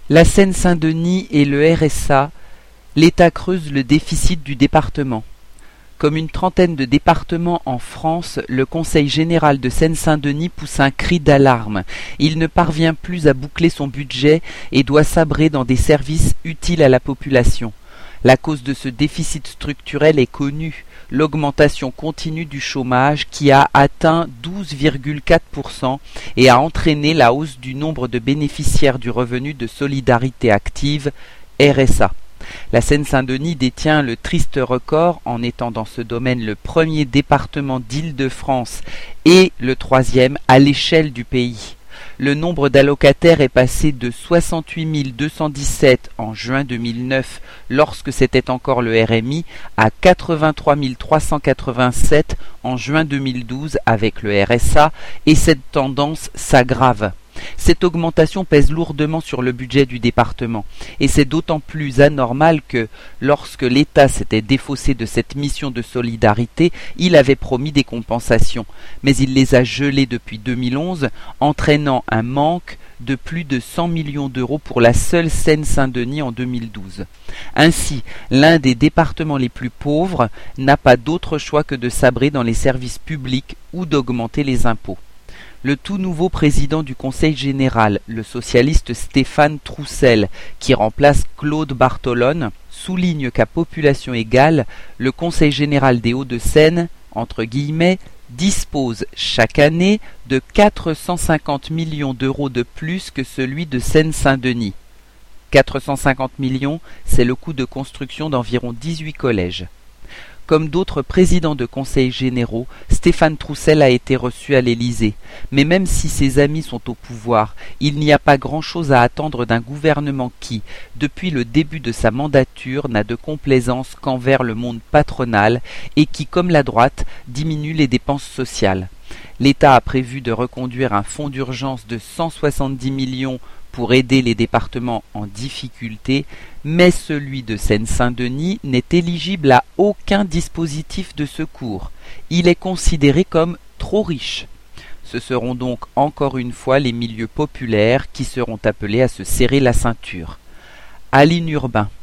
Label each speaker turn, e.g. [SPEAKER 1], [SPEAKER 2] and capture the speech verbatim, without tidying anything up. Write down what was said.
[SPEAKER 1] La Seine-Saint-Denis et le R S A, l'État creuse le déficit du département. Comme une trentaine de départements en France, le Conseil général de Seine-Saint-Denis pousse un cri d'alarme. Il ne parvient plus à boucler son budget et doit sabrer dans des services utiles à la population. La cause de ce déficit structurel est connue, l'augmentation continue du chômage qui a atteint douze virgule quatre pour cent et a entraîné la hausse du nombre de bénéficiaires du revenu de solidarité active, R S A. La Seine-Saint-Denis détient le triste record en étant dans ce domaine le premier département d'Île-de-France et le troisième à l'échelle du pays. Le nombre d'allocataires est passé de soixante-huit mille deux cent dix-sept en juin deux mille neuf, lorsque c'était encore le R M I, à quatre-vingt-trois mille trois cent quatre-vingt-sept en juin deux mille douze avec le R S A, et cette tendance s'aggrave. Cette augmentation pèse lourdement sur le budget du département, et c'est d'autant plus anormal que, lorsque l'État s'était défaussé de cette mission de solidarité, il avait promis des compensations, mais il les a gelées depuis deux mille onze, entraînant un manque de plus de cent millions d'euros pour la seule Seine-Saint-Denis en deux mille douze. Ainsi, l'un des départements les plus pauvres n'a pas d'autre choix que de sabrer dans les services publics ou d'augmenter les impôts. Le tout nouveau président du Conseil général, le socialiste Stéphane Troussel, qui remplace Claude Bartolone, souligne qu'à population égale, le Conseil général des Hauts-de-Seine, entre guillemets, dispose chaque année de quatre cent cinquante millions d'euros de plus que celui de Seine-Saint-Denis. quatre cent cinquante millions, c'est le coût de construction d'environ dix-huit collèges. Comme d'autres présidents de conseils généraux, Stéphane Troussel a été reçu à l'Élysée. Mais même si ses amis sont au pouvoir, il n'y a pas grand-chose à attendre d'un gouvernement qui, depuis le début de sa mandature, n'a de complaisance qu'envers le monde patronal et qui, comme la droite, diminue les dépenses sociales. L'État a prévu de reconduire un fonds d'urgence de cent soixante-dix millions pour aider les départements en difficulté, mais celui de Seine-Saint-Denis n'est éligible à aucun dispositif de secours. Il est considéré comme trop riche. Ce seront donc encore une fois les milieux populaires qui seront appelés à se serrer la ceinture. Aline Urbain.